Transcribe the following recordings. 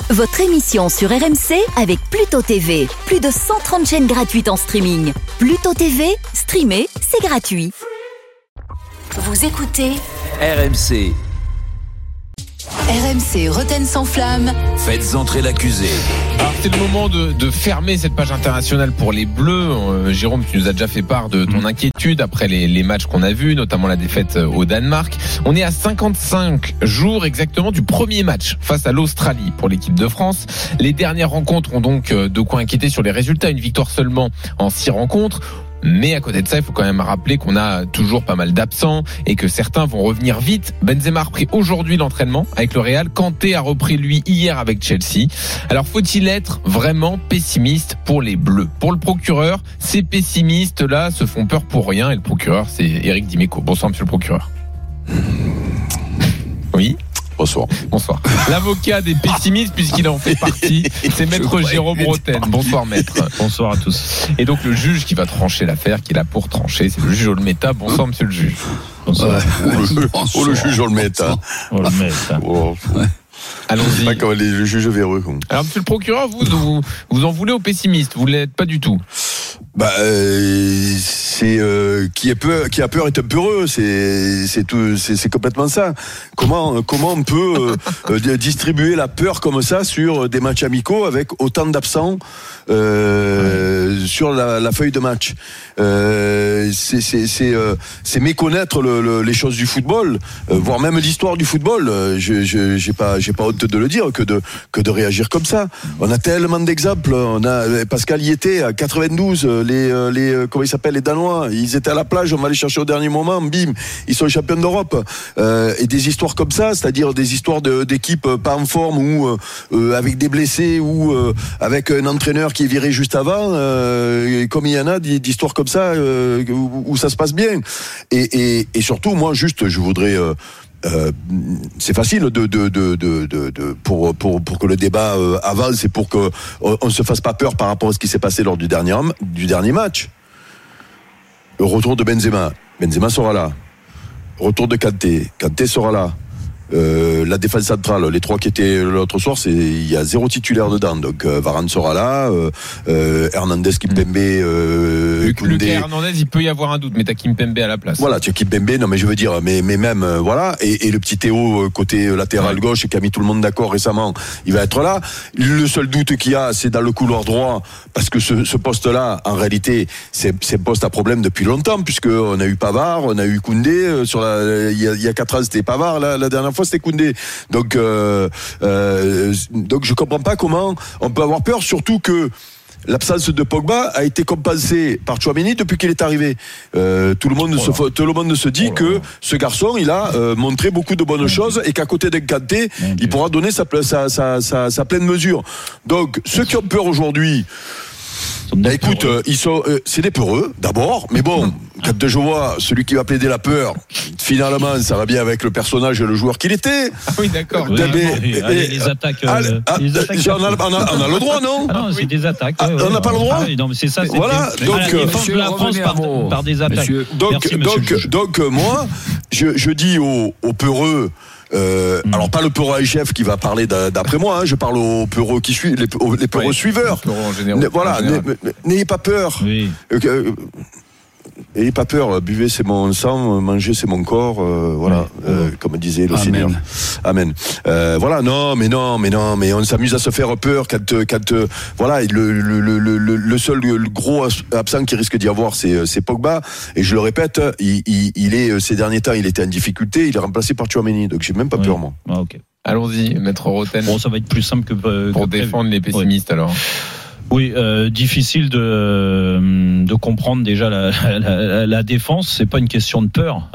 Votre émission sur RMC avec Pluto TV. Plus de 130 chaînes gratuites en streaming. Pluto TV, streamer, c'est gratuit. Vous écoutez RMC. RMC Rotten sans flamme. Faites entrer l'accusé. Alors c'est le moment de fermer cette page internationale pour les Bleus. Jérôme, tu nous as déjà fait part de ton inquiétude après les matchs qu'on a vus, notamment la défaite au Danemark. On est à 55 jours exactement du premier match face à l'Australie pour l'équipe de France. Les dernières rencontres ont donc de quoi inquiéter sur les résultats. Une victoire seulement en 6 rencontres. Mais à côté de ça, il faut quand même rappeler qu'on a toujours pas mal d'absents et que certains vont revenir vite. Benzema a repris aujourd'hui l'entraînement avec le Real. Kanté a repris lui hier avec Chelsea. Alors faut-il être vraiment pessimiste pour les Bleus? Pour le procureur, ces pessimistes-là se font peur pour rien. Et le procureur, c'est Éric Dimeco. Bonsoir monsieur le procureur. Oui. Bonsoir. Bonsoir. L'avocat des pessimistes, puisqu'il en fait partie, c'est maître Jérôme Rotten. Bonsoir maître. Bonsoir à tous. Et donc le juge qui va trancher l'affaire, qui est là pour trancher, c'est le juge Olmeta. Bonsoir monsieur le juge. Bonsoir. Le juge Olmeta. Allons-y. Pas comme le juge véreux. Alors monsieur le procureur, vous en voulez aux pessimistes, vous l'êtes pas du tout. C'est qui a peur est un peu heureux, c'est tout, c'est complètement ça. Comment on peut distribuer la peur comme ça sur des matchs amicaux avec autant d'absents sur la feuille de match. C'est méconnaître les choses du football, voire même l'histoire du football. J'ai pas honte de le dire que de réagir comme ça. On a tellement d'exemples. On a Pascal y était à 92. Les comment ils s'appellent, les Danois, ils étaient à la plage, on va les chercher au dernier moment, bim, ils sont champions d'Europe. Et des histoires comme ça, c'est-à-dire des histoires d'équipes pas en forme ou avec des blessés ou avec un entraîneur qui est viré juste avant, comme il y en a d'histoires comme ça où ça se passe bien. Et surtout, moi, juste, je voudrais c'est facile pour que le débat avance et pour que on se fasse pas peur par rapport à ce qui s'est passé lors du dernier match. Le retour de Benzema sera là. Retour de Kanté sera là. La défense centrale, les 3 qui étaient l'autre soir, il y a 0 titulaire dedans, donc Varane sera là, Hernandez, Kimpembe, Koundé. Lucas Hernandez, il peut y avoir un doute, mais t'as Kimpembe à la place. Voilà, tu as Kimpembe, non mais je veux dire, mais même voilà, et le petit Théo côté latéral gauche qui a mis tout le monde d'accord récemment, il va être là. Le seul doute qu'il y a, c'est dans le couloir droit, parce que ce poste-là, en réalité, c'est un poste à problème depuis longtemps, puisque on a eu Pavard, on a eu Koundé, il y a 4 ans c'était Pavard, la dernière fois c'était Koundé. Donc je comprends pas comment on peut avoir peur, surtout que l'absence de Pogba a été compensée par Tchouaméni depuis qu'il est arrivé. Tout le monde se dit que ce garçon, il a montré beaucoup de bonnes choses et qu'à côté d'un Kanté, il pourra donner sa pleine mesure. Donc ceux qui ont peur aujourd'hui, écoute, c'est des peureux d'abord, mais bon, quand je vois celui qui va plaider la peur, finalement, ça va bien avec le personnage et le joueur qu'il était. Ah oui, d'accord. Les attaques. On a le droit, non? Ah non, c'est des attaques. On n'a pas le droit. Non, mais c'est ça. Voilà. Donc, la France par des attaques. Donc, moi, je dis aux peureux. Alors pas le peureux chef qui va parler d'après moi, je parle aux peureux qui suivent, les peureux suiveurs. Voilà, n'ayez pas peur. Oui. N'ayez pas peur, buvez c'est mon sang, mangez c'est mon corps, voilà, comme disait le Seigneur. Amen. Voilà, mais on s'amuse à se faire peur quand voilà, le seul gros absent qui risque d'y avoir c'est Pogba, et je le répète, il est ces derniers temps, il était en difficulté, il est remplacé par Tchouaméni, donc j'ai même pas peur moi. Ah, ok. Allons-y, maître Rotten. Bon, ça va être plus simple que pour défendre les pessimistes alors. Oui, difficile de comprendre déjà la défense. C'est pas une question de peur.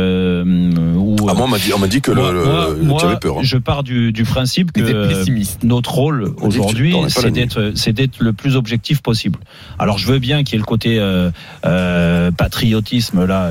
Moi, on m'a dit que tu avais peur. Je pars du principe que notre rôle aujourd'hui, c'est d'être le plus objectif possible. Alors, je veux bien qu'il y ait le côté patriotisme là,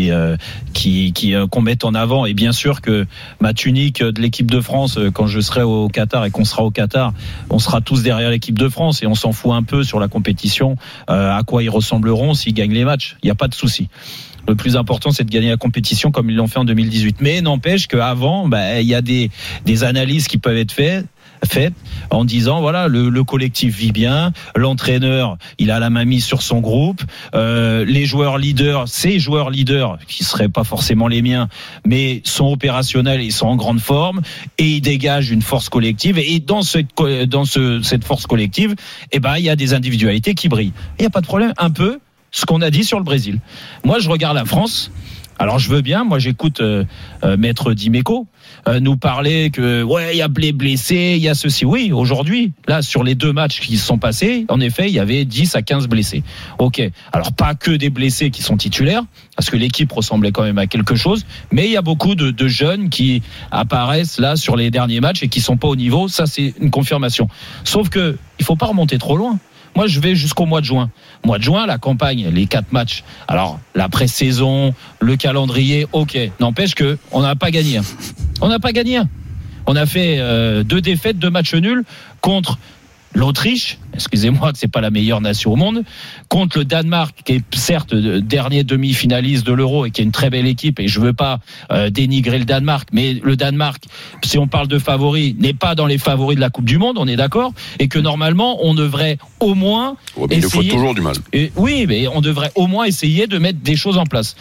qu'on mette en avant. Et bien sûr que ma tunique de l'équipe de France, quand je serai au Qatar et qu'on sera au Qatar, on sera tous derrière l'équipe de France et on s'en fout un peu sur la compétition, à quoi ils ressembleront s'ils gagnent les matchs. Il n'y a pas de souci. Le plus important, c'est de gagner la compétition comme ils l'ont fait en 2018. Mais n'empêche qu'avant, il y a des analyses qui peuvent être faites faite en disant voilà le collectif vit bien, l'entraîneur il a la main mise sur son groupe, les joueurs leaders, ces joueurs leaders qui seraient pas forcément les miens, mais sont opérationnels, ils sont en grande forme et ils dégagent une force collective et dans cette force collective, il y a des individualités qui brillent. Il y a pas de problème, un peu ce qu'on a dit sur le Brésil. Moi je regarde la France. Alors je veux bien, moi j'écoute Maître Dimeco nous parler que il y a les blessés, il y a ceci. Oui, aujourd'hui, là sur les 2 matchs qui se sont passés, en effet, il y avait 10 à 15 blessés. OK. Alors pas que des blessés qui sont titulaires parce que l'équipe ressemblait quand même à quelque chose, mais il y a beaucoup de jeunes qui apparaissent là sur les derniers matchs et qui sont pas au niveau, ça c'est une confirmation. Sauf que il faut pas remonter trop loin. Moi, je vais jusqu'au mois de juin. Mois de juin, la campagne, les 4 matchs. Alors, la pré-saison, le calendrier, OK. N'empêche que on n'a pas gagné. On n'a pas gagné. On a fait 2 défaites, 2 matchs nuls contre l'Autriche, excusez-moi que c'est pas la meilleure nation au monde, contre le Danemark qui est certes dernier demi-finaliste de l'Euro et qui est une très belle équipe et je veux pas dénigrer le Danemark, mais le Danemark, si on parle de favoris, n'est pas dans les favoris de la Coupe du Monde, on est d'accord, et que normalement on devrait au moins essayer, il le faut toujours du mal. Oui, mais on devrait au moins essayer de mettre des choses en place.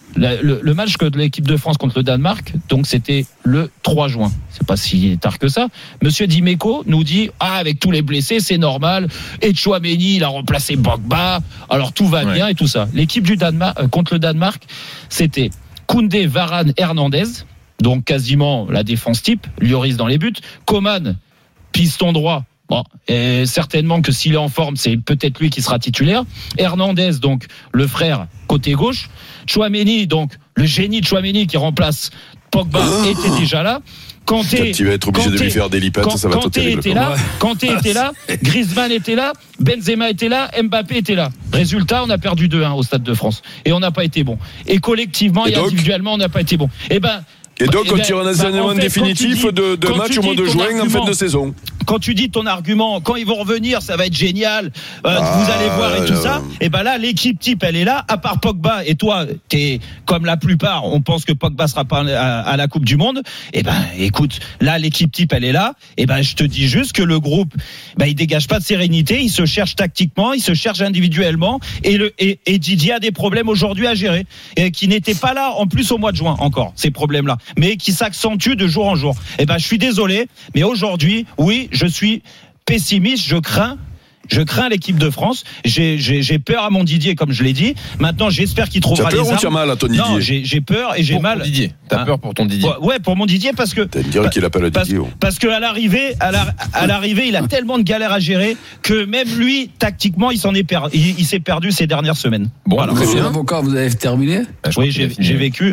Le match de l'équipe de France contre le Danemark, donc c'était le 3 juin. C'est pas si tard que ça. Monsieur Dimeco nous dit avec tous les blessés, c'est normal. Et Tchouaméni, il a remplacé Pogba. Alors tout va bien et tout ça. L'équipe du Danemark contre le Danemark, c'était Koundé, Varane, Hernandez, donc quasiment la défense type. Lloris dans les buts. Coman, piston droit. Bon, et certainement que s'il est en forme, c'est peut-être lui qui sera titulaire. Hernandez, donc le frère côté gauche. Tchouaméni, donc le génie de Tchouaméni qui remplace Pogba était déjà là. Kanté, tu vas être obligé de lui faire des lipettes, ça va être terrible. Kanté était là, Griezmann était là, Benzema était là, Mbappé était là. Résultat, on a perdu 2-1 au Stade de France et on n'a pas été bon. Et collectivement et individuellement, on n'a pas été bon. Et donc, on tire un enseignement définitif de match au mois de juin en fin de saison. Quand tu dis ton argument, quand ils vont revenir, ça va être génial, vous allez voir et tout ça, et là, l'équipe type, elle est là, à part Pogba, et toi, t'es comme la plupart, on pense que Pogba sera pas à la Coupe du Monde, écoute, là, l'équipe type, elle est là, je te dis juste que le groupe, il dégage pas de sérénité, il se cherche tactiquement, il se cherche individuellement, et Didier a des problèmes aujourd'hui à gérer, et qui n'étaient pas là, en plus, au mois de juin, encore, ces problèmes-là, mais qui s'accentuent de jour en jour. Je suis désolé, mais aujourd'hui, oui, je suis pessimiste, je crains l'équipe de France. J'ai peur à mon Didier, comme je l'ai dit. Maintenant, j'espère qu'il trouvera les armes. Tu as peur ou tu as mal à ton Didier? Non, j'ai peur et j'ai mal. Pour Didier. T'as peur pour ton Didier? Ouais, pour mon Didier parce que. T'as dire qu'il appelle Didier. Parce que à l'arrivée, il a tellement de galères à gérer que même lui, tactiquement, il s'est perdu ces dernières semaines. Bon, alors, monsieur l'avocat, vous avez terminé? Oui, j'ai vécu.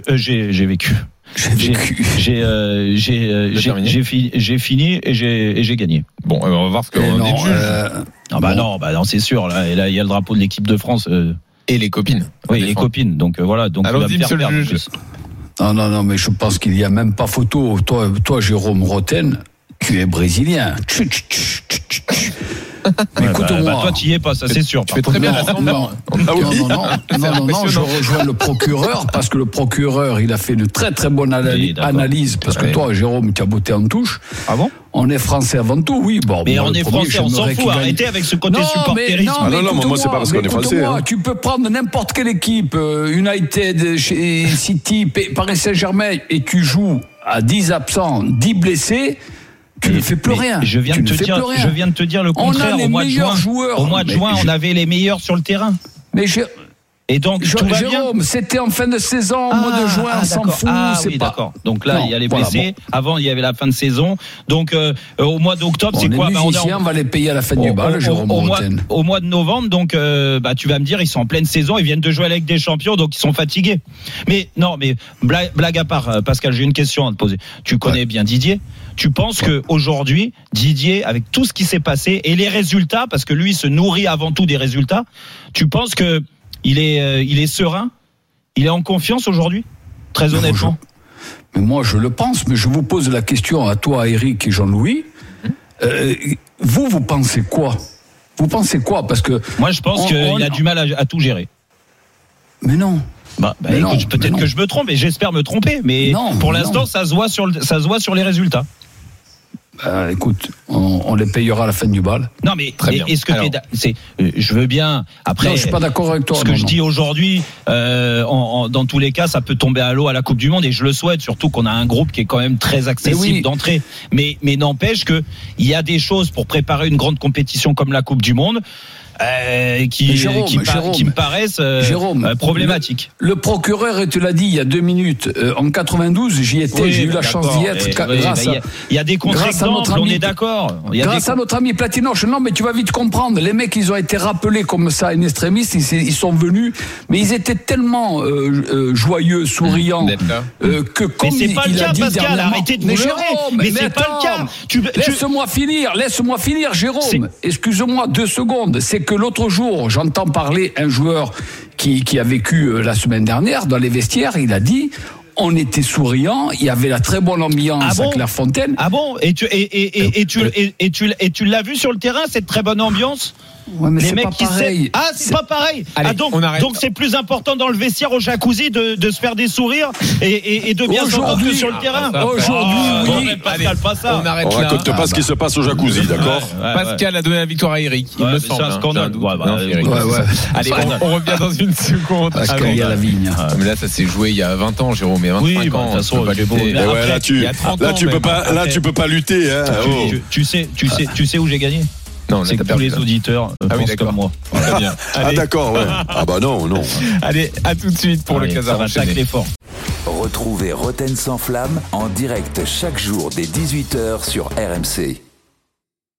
J'ai fini et j'ai gagné. Bon, on va voir ce qu'on est juge. Non, c'est sûr. Là, il y a le drapeau de l'équipe de France et les copines. Oui, les copines. Donc voilà. Donc alors, il va me faire perdre. Non, mais je pense qu'il n'y a même pas photo. Toi, Jérôme Roten, tu es brésilien. Mais écoute-moi. Toi, tu y es pas, ça c'est sûr. Tu fais très bien la samba. Non, je rejoins le procureur parce que le procureur, il a fait de très très bonnes analyses parce que toi, Jérôme, tu as botté en touche. Ah bon? On est français avant tout, oui. Bon, mais on est français, on s'en fout. Arrêtez avec ce côté supporterisme. Non, moi, c'est pas parce qu'on est français. Tu peux prendre n'importe quelle équipe, United, City, Paris Saint-Germain, et tu joues à 10 absents, 10 blessés. Tu ne fais plus rien. Je viens de te dire le contraire. Au mois de juin, on avait les meilleurs sur le terrain. Et donc, tout va Jérôme, c'était en fin de saison, au mois de juin, on s'en fout. D'accord. Donc là, il y a les blessés. Avant, il y avait la fin de saison. Donc, au mois d'octobre, c'est quoi? On va les payer à la fin du bal, Jérôme Roten. Au mois de novembre, donc, tu vas me dire, ils sont en pleine saison, ils viennent de jouer avec des champions, donc ils sont fatigués. Mais blague à part, Pascal, j'ai une question à te poser. Tu connais bien Didier? Tu penses que aujourd'hui, Didier, avec tout ce qui s'est passé et les résultats, parce que lui se nourrit avant tout des résultats, tu penses que il est serein, il est en confiance aujourd'hui, très honnêtement? Mais moi, je le pense. Mais je vous pose la question à toi, Eric et Jean-Louis. Vous pensez quoi? Vous pensez quoi? Parce que moi, je pense qu'il a du mal à tout gérer. Mais non. Écoute, peut-être que je me trompe, et j'espère me tromper. Mais pour l'instant, ça se voit sur les résultats. Écoute, on les payera à la fin du bal. Non, mais Très bien. est-ce que Alors, je veux bien. Après, Non, je suis pas d'accord avec toi. ce que je dis aujourd'hui, dans tous les cas, ça peut tomber à l'eau à la Coupe du Monde, et je le souhaite, surtout qu'on a un groupe qui est quand même très accessible d'entrée. Mais n'empêche que il y a des choses pour préparer une grande compétition comme la Coupe du Monde. Qui me paraissent problématiques. Le procureur, et tu l'as dit il y a 2 minutes, en 92, j'y étais, j'ai eu la chance d'y être. Il y a des contre-exemples, on est d'accord. Grâce à notre ami Platinoche. Non, mais tu vas vite comprendre. Les mecs, ils ont été rappelés comme ça, in extremis, ils sont venus, mais ils étaient tellement joyeux, souriants, que comme mais c'est pas il le cas, a dit Pascal, dernièrement. arrêtez de vous leurrer. Mais c'est pas le cas. Laisse-moi finir, Jérôme. Excuse-moi 2 secondes. C'est que l'autre jour, j'entends parler un joueur qui a vécu la semaine dernière dans les vestiaires, il a dit on était souriant, il y avait la très bonne ambiance à Clairefontaine. Ah bon ? Et tu l'as vu sur le terrain, cette très bonne ambiance ? Ouais, mais les c'est mecs pas pareil. C'est pas pareil. Allez, donc c'est plus important dans le vestiaire au jacuzzi de se faire des sourires et de bien s'entendre que sur le terrain. Aujourd'hui, Pascal, pas ça. On raconte pas ce qui se passe au jacuzzi, d'accord ? Pascal a donné la victoire à Eric. Il me semble. C'est un scandale. Allez, on revient dans une seconde. Pascal, il y a la vigne. Mais là, ça s'est joué il y a 20 ans, Jérôme. Mais 25 ans. De toute façon, tu peux pas lutter. Tu sais où j'ai gagné ? Non, c'est que tous les auditeurs pensent comme moi. Très bien. Ah d'accord, ouais. Ah bah non. Allez, à tout de suite pour le Casar enchaîné. Retrouvez Roten sans flamme en direct chaque jour dès 18h sur RMC.